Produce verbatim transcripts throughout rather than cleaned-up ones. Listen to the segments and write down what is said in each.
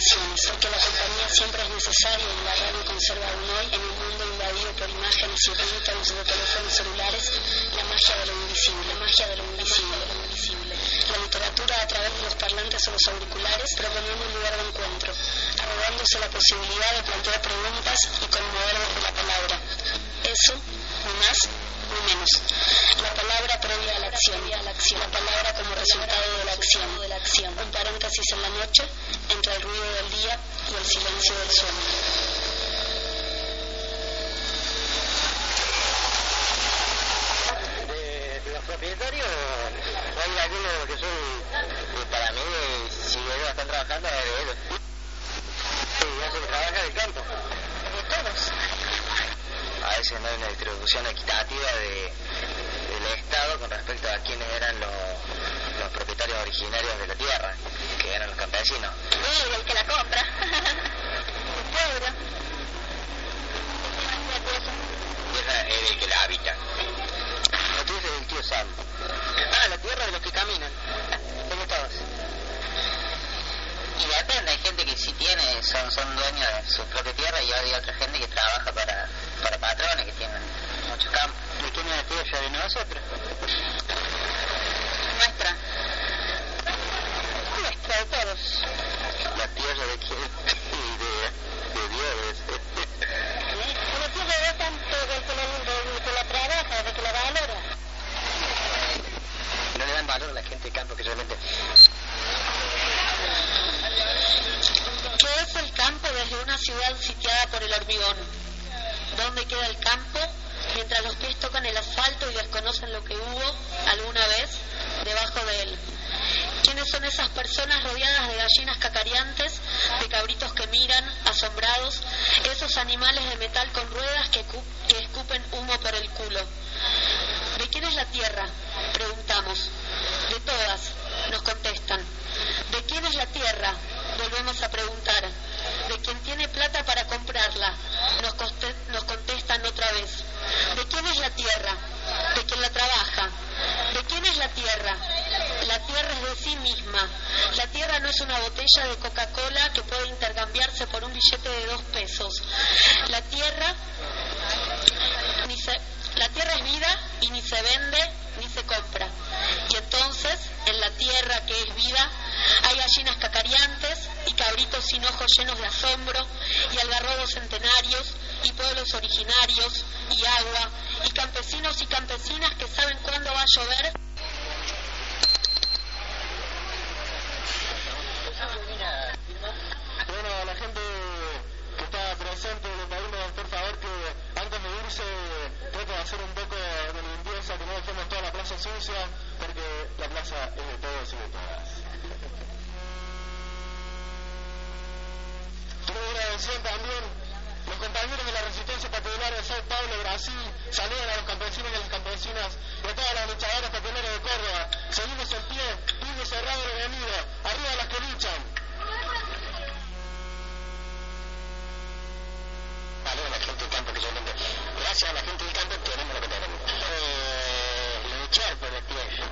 informaciones, porque la compañía siempre es necesaria y la radio conserva aún hoy, en un mundo invadido por imágenes y ringtones de teléfonos celulares, la magia de lo invisible, la magia de lo invisible, de lo invisible. La literatura a través de los parlantes o los auriculares proponiendo un lugar de encuentro, arrogándose la posibilidad de plantear preguntas y conmover desde la palabra. Eso, ni más, ni menos. La palabra previa a la acción, a la acción. La palabra como resultado de la acción, de la acción. Un paréntesis en la noche entre el ruido del día y el silencio del sueño. Los propietarios, hay algunos que son, para mí, si ellos están trabajando, es de ellos. Sí, hacen trabajar el campo. De todos. A veces no hay una distribución equitativa de, del Estado con respecto a quiénes eran los, los propietarios originarios de la tierra, que eran los campesinos. Sí, el que la compra. El pueblo. Y esa es el que la habita. La tierra es del tío Sam. Ah, la tierra de los que caminan. Como todos. Y depende, hay gente que sí tiene, son, son dueños de su propia tierra y hay otra gente que trabaja para, para patrones que tienen muchos campos. ¿De quién es la tierra de nosotros? Nuestra. Nuestra, de todos. La tierra de quién? De, de Dios. La tierra de tanto del que, la, del que la trabaja, de que la valora. No le dan valor a la gente de campo que realmente... ¿Qué es el campo desde una ciudad sitiada por el hormigón? ¿Dónde queda el campo mientras los pies tocan el asfalto y desconocen lo que hubo alguna vez debajo de él? ¿Quiénes son esas personas rodeadas de gallinas cacareantes, de cabritos que miran, asombrados, esos animales de metal con ruedas que, que escupen humo por el culo? ¿De quién es la tierra? Preguntamos. De todas, nos contestan. ¿De quién es la tierra? Volvemos a preguntar. ¿De quien tiene plata para comprarla? Nos, coste- nos contestan otra vez. ¿De quién es la tierra? ¿De quien la trabaja? ¿De quién es la tierra? La tierra es de sí misma. La tierra no es una botella de Coca-Cola que puede intercambiarse por un billete de dos pesos. La tierra, ni se, la tierra es vida y ni se vende ni se compra. Y entonces, en la tierra que es vida, hay gallinas cacareantes y cabritos sin ojos llenos de asombro y algarrobos centenarios y pueblos originarios y agua y campesinos y campesinas que saben cuándo va a llover. Bueno, a la gente que está presente, le pedimos por favor que antes de irse trate de hacer un poco de limpieza, que no dejemos toda la plaza sucia, porque la plaza es de todos y de todas. Quiero agradecer también los compañeros de la Resistencia Popular de Sao Paulo, Brasil. Saludan a los campesinos y a las campesinas y a todas las luchadoras populares de Córdoba. Seguimos en pie, puño cerrado el enemigo, arriba las que luchan. Vale, la gente del campo que yo tengo. Gracias a la gente del campo tenemos lo que tenemos. Eh, luchar por la tierra.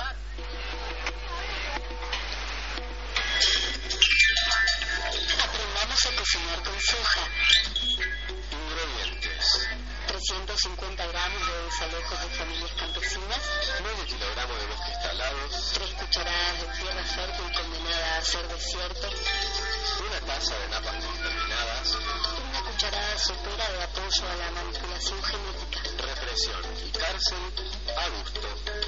Aprendamos a cocinar con soja. Ingredientes: trescientos cincuenta gramos de desalojos de familias campesinas, medio kilogramo de bosques talados, tres cucharadas de tierra fértil condenada a ser desierto, una taza de napas contaminadas, una cucharada sopera de apoyo a la manipulación genética. represión y cárcel a gusto.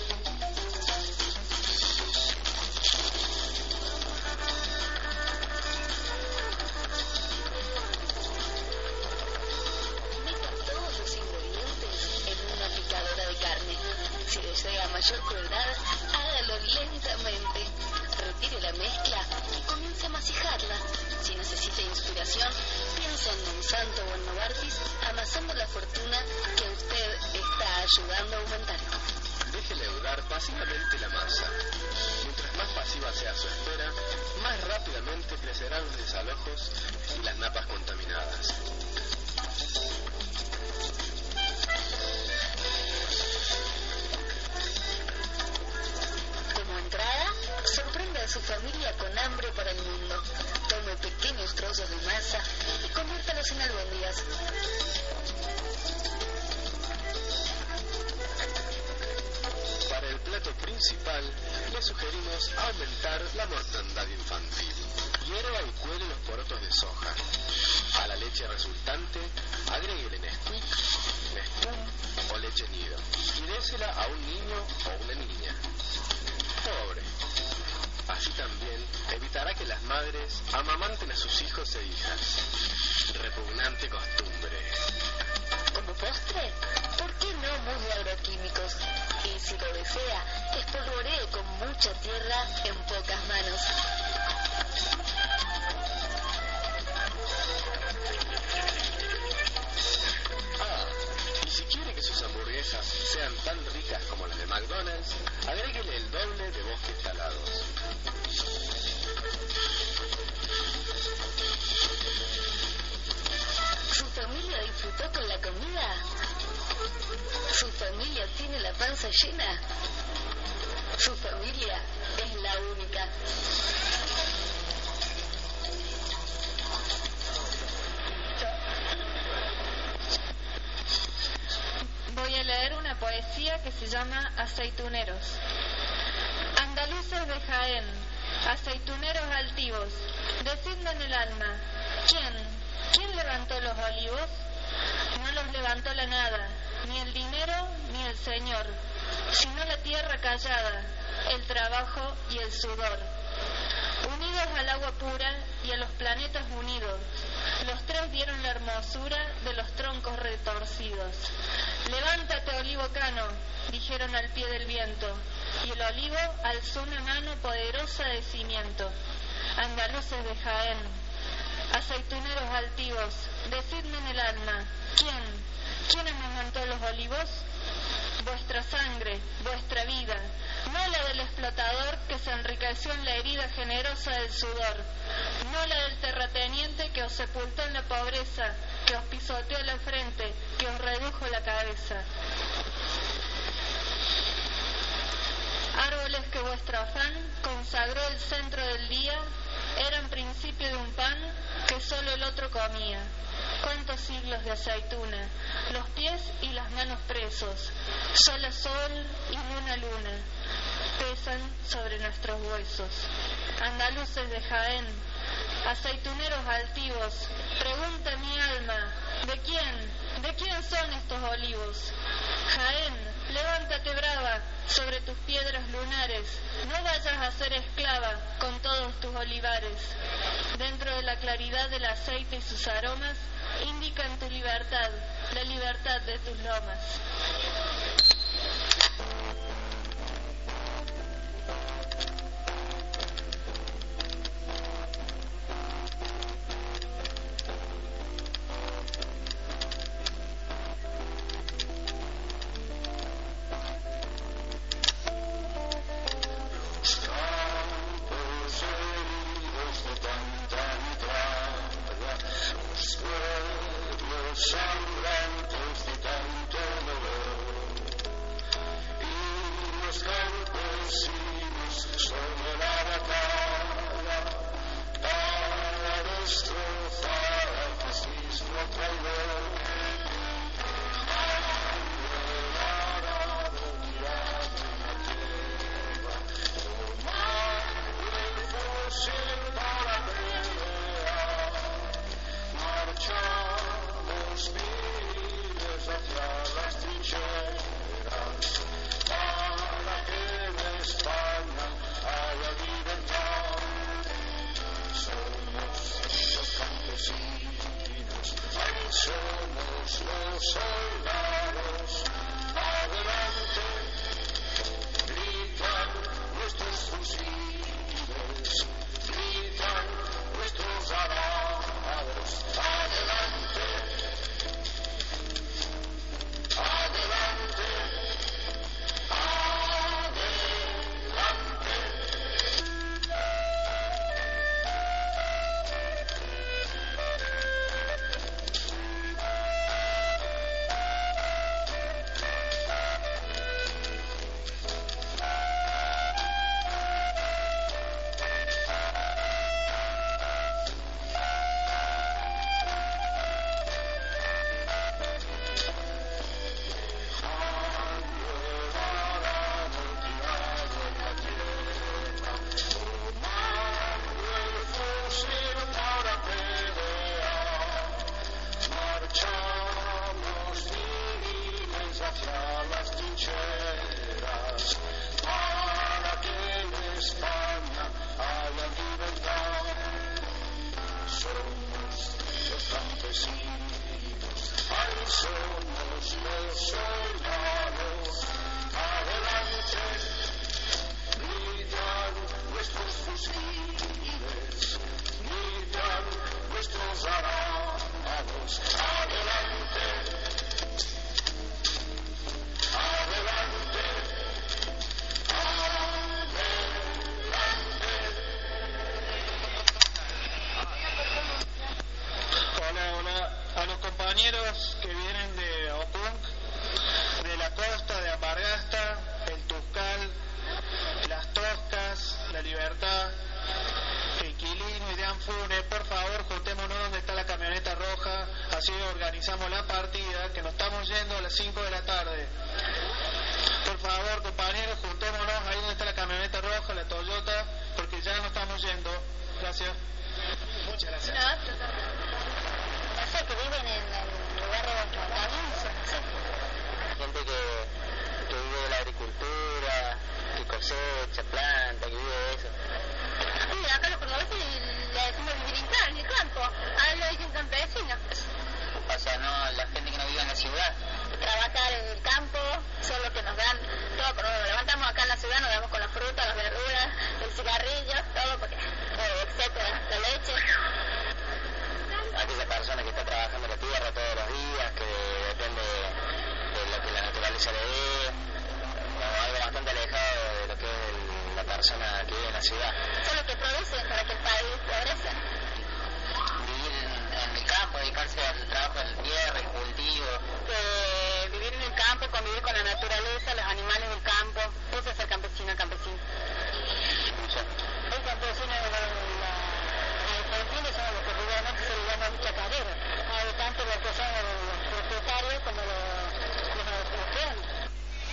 Si desea mayor crueldad, hágalo lentamente. Retire la mezcla y comience a masijarla. Si necesita inspiración, piensa en Monsanto o en Novartis, amasando la fortuna que usted está ayudando a aumentar. Deje leudar pasivamente la masa. Mientras más pasiva sea su espera, más rápidamente crecerán los desalojos y las napas contaminadas. Como entrada, sorprenda a su familia con hambre para el mundo. Tome pequeños masa y conviértalos en albóndigas. Para el plato principal, le sugerimos aumentar la mortandad infantil. Hierva y cuele los porotos de soja. A la leche resultante, agréguele Nesquik, Nestum o leche nido y désela a un niño o una niña. Pobre. Así también evitará que las madres amamanten a sus hijos e hijas. Repugnante costumbre. Como postre, ¿por qué no mousse de agroquímicos? Y si lo desea, espolvoree con mucha tierra en pocas manos. Ah, y si quiere que sus hamburguesas sean tan ricas como las de McDonald's, agréguele el doble de bosques talados. ¿Su familia disfrutó con la comida? ¿Su familia tiene la panza llena? Su familia es la única. Voy a leer una poesía que se llama Aceituneros. Andaluces de Jaén, aceituneros altivos, decidme en el alma, ¿quién? ¿Quién levantó los olivos? No los levantó la nada, ni el dinero ni el Señor, sino la tierra callada, el trabajo y el sudor. Unidos al agua pura y a los planetas unidos, los tres dieron la hermosura de los troncos retorcidos. Levántate, olivo cano, dijeron al pie del viento, y el olivo alzó una mano poderosa de cimiento. Andaluces de Jaén, aceituneros altivos, decidme en el alma, ¿quién? ¿Quién amamantó los olivos? Vuestra sangre, vuestra vida, no la del explotador que se enriqueció en la herida generosa del sudor, no la del terrateniente que os sepultó en la pobreza, que os pisoteó la frente, que os redujo la cabeza. Árboles que vuestro afán consagró el centro del día, eran principio de un pan que solo el otro comía. Cuántos siglos de aceituna, los pies y las manos presos, sola sol y luna luna, pesan sobre nuestros huesos. Andaluces de Jaén, aceituneros altivos, pregunta mi alma, ¿de quién? ¿De quién son estos olivos? Jaén, levántate brava sobre tus piedras lunares, no vayas a ser esclava con todos tus olivares. Dentro de la claridad del aceite y sus aromas, indican tu libertad, la libertad de tus lomas. Sangrantes de tanto dolor. somos los soldados. Adelante, brillan nuestros fusiles, brillan nuestros arados. Adelante, adelante, adelante. Hola, hola. A los compañeros que vienen de Opunk, de la costa, de Amargasta, el Tuscal, Las Toscas, La Libertad, el Quilino y de Anfune, por favor, juntémonos donde está la camioneta roja, así organizamos la partida, que nos estamos yendo a las cinco de la tarde. Por favor, compañeros, juntémonos ahí donde está la camioneta roja, la Toyota, porque ya nos estamos yendo. Gracias. Muchas gracias. No sé, que viven en el lugar de los montañosos, no sé. Gente que, que vive de la agricultura, que cosecha, planta, que vive de eso. Sí, acá los cordobeses le decimos vivir en campo, en el campo. A lo dicen campesinos. O sea, no, la gente que no vive en la ciudad. Trabajar en el campo, son los que nos dan todo, pero nos levantamos acá en la ciudad, nos damos con la fruta, las verduras, el cigarrillo, todo, porque, eh, etcétera, la leche. Aquella persona que está trabajando la tierra todos los días, que depende de lo que la naturaleza le dé, o algo bastante alejado de lo que es el, la persona que vive en la ciudad. Son los que producen para que el país progrese. Vivir en, en el campo, dedicarse al trabajo en la tierra, el cultivo. Que vivir en el campo, convivir con la naturaleza, los animales del campo, eso es ser campesino, campesino. El campesino de la... Argentina son los que regularmente se le llaman chacareros, hay tanto los que son los propietarios como los, los, los peones.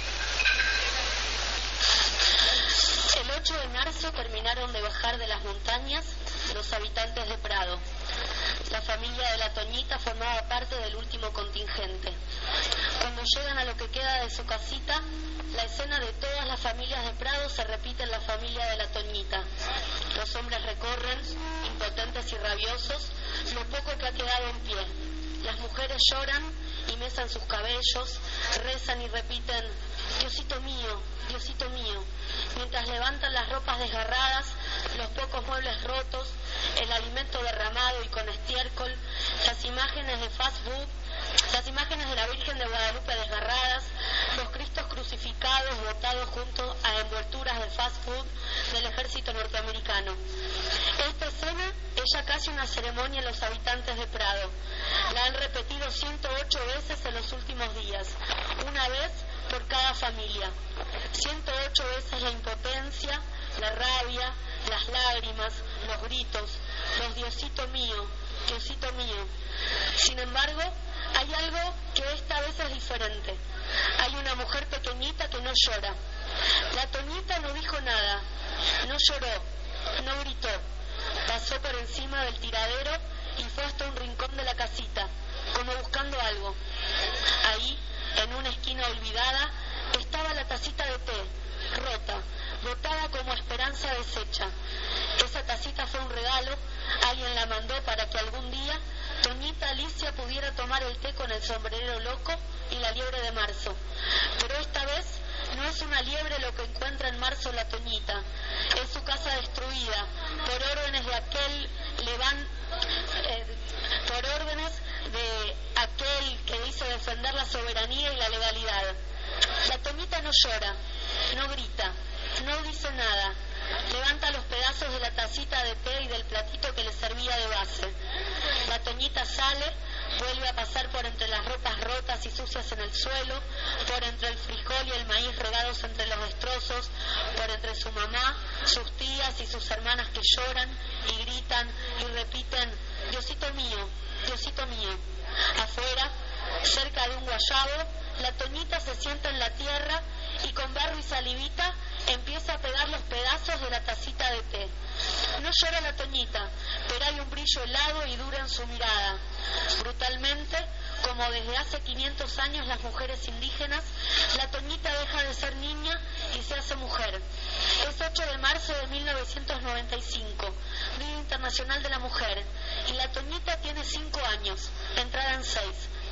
El ocho de marzo terminaron de bajar de las montañas los habitantes de Prado. La familia de la Toñita formaba parte del último contingente. Cuando llegan a lo que queda de su casita, la escena de todas las familias de Prado se repite en la familia de la Toñita. Los hombres recorren, impotentes y rabiosos, lo poco que ha quedado en pie. Las mujeres lloran y mesan sus cabellos, rezan y repiten, Diosito mío, Diosito mío, mientras levantan las ropas desgarradas, los pocos muebles rotos, el alimento derramado y con estiércol, las imágenes de fast food, las imágenes de la Virgen de Guadalupe desgarradas, los Cristos crucificados botados junto a envolturas de fast food del ejército norteamericano. Esta escena es ya casi una ceremonia en los habitantes de Prado. La han repetido ciento ocho veces en los últimos días, una vez por cada familia. ciento ocho veces la impotencia, la rabia, las lágrimas, los gritos, los Diosito mío, Diosito mío. Sin embargo, hay algo que esta vez es diferente. Hay una mujer pequeñita que no llora. La Toñita no dijo nada, no lloró, no gritó. Pasó por encima del tiradero y fue hasta un rincón de la casita, como buscando algo. Ahí, en una esquina olvidada, estaba la tacita de té, rota, botada como esperanza deshecha. Esa tacita fue un regalo, alguien la mandó para que algún día Toñita Alicia pudiera tomar el té con el sombrerero loco y la liebre de marzo. Pero esta vez no es una liebre lo que encuentra en marzo la Toñita, es su casa destruida por órdenes de aquel levan, eh, por órdenes de aquel que dice defender la soberanía y la legalidad. La Toñita no llora, no grita, no dice nada. Levanta los pedazos de la tacita de té y del platito que le servía de base. La Toñita sale, vuelve a pasar por entre las ropas rotas y sucias en el suelo, por entre el frijol y el maíz regados entre los destrozos, por entre su mamá, sus tías y sus hermanas que lloran y gritan y repiten, Diosito mío, Diosito mío. Afuera, cerca de un guayabo, la Toñita se sienta en la tierra y con barro y salivita empieza a pegar los pedazos de la tacita de té. No llora la Toñita, pero hay un brillo helado y duro en su mirada. Brutalmente, como desde hace quinientos años las mujeres indígenas, la Toñita deja de ser niña y se hace mujer. Es ocho de marzo de mil novecientos noventa y cinco, Día Internacional de la Mujer, y la Toñita tiene cinco años, entrada en seis.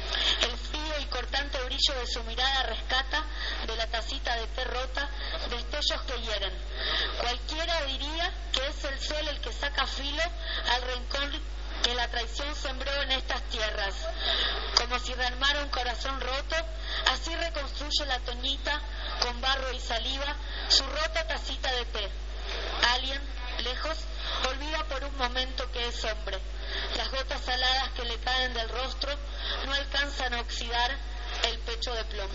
El frío y cortante brillo de su mirada rescata de la tacita de té rota destellos que hieren. Cualquiera diría que es el sol el que saca filo al rencor que la traición sembró en estas tierras. Como si rearmara un corazón roto, así reconstruye la Toñita con barro y saliva su rota tacita de té. Alguien, lejos, olvida por un momento que es hombre. Las gotas saladas que le caen del rostro no alcanzan a oxidar el pecho de plomo.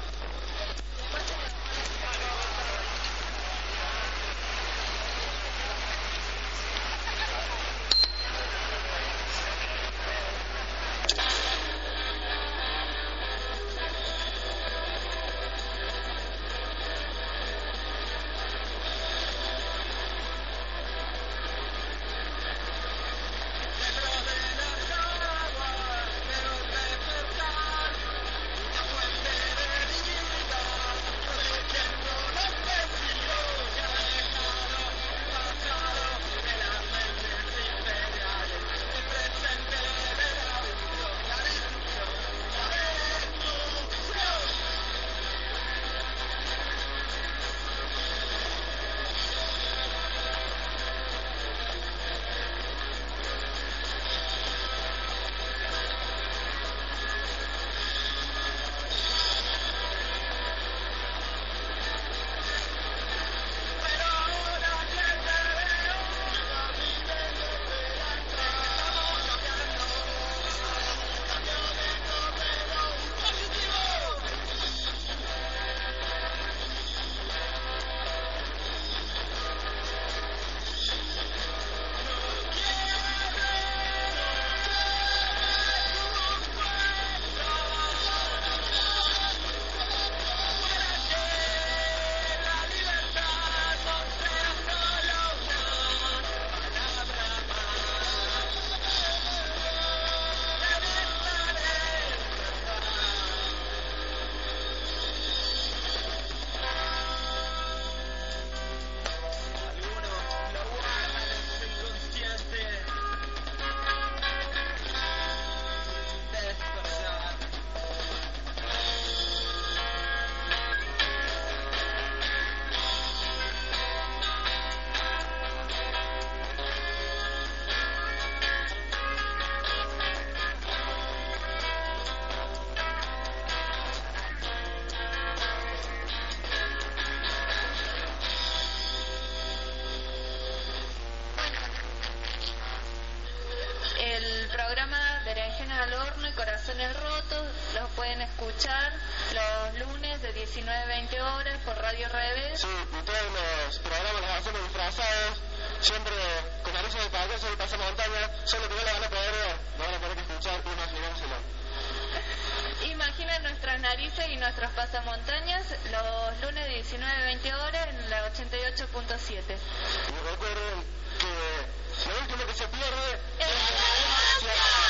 Corazones Rotos los pueden escuchar los lunes de diecinueve a veinte horas por Radio Revés. Sí, y todos los programas los hacemos disfrazados, siempre con narices de payaso y pasamontaña, solo que no lo van a poder ver, lo van a tener que escuchar, imaginárselo. Imaginen nuestras narices y nuestros pasamontañas los lunes de diecinueve a veinte horas en la ochenta y ocho punto siete. Y recuerden que lo último que se pierde es la democracia.